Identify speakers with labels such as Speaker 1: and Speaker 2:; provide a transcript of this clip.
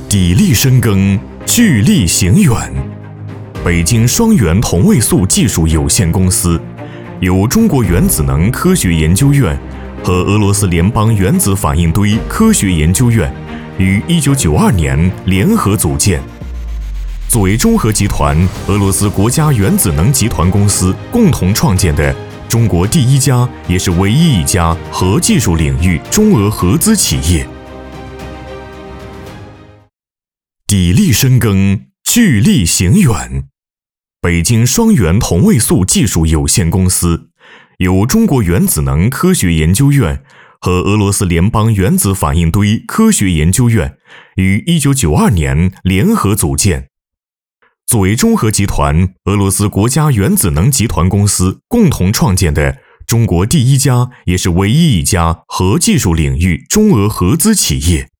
Speaker 1: 砥砺深耕，聚力行远。北京双元同位素技术有限公司由中国原子能科学研究院和俄罗斯联邦原子反应堆科学研究院于1992年联合组建，作为中核集团俄罗斯国家原子能集团公司共同创建的中国第一家也是唯一一家核技术领域中俄合资企业。砥砺深耕，聚力行远。北京双元同位素技术有限公司由中国原子能科学研究院和俄罗斯联邦原子反应堆科学研究院于1992年联合组建，作为中核集团俄罗斯国家原子能集团公司共同创建的中国第一家也是唯一一家核技术领域中俄合资企业。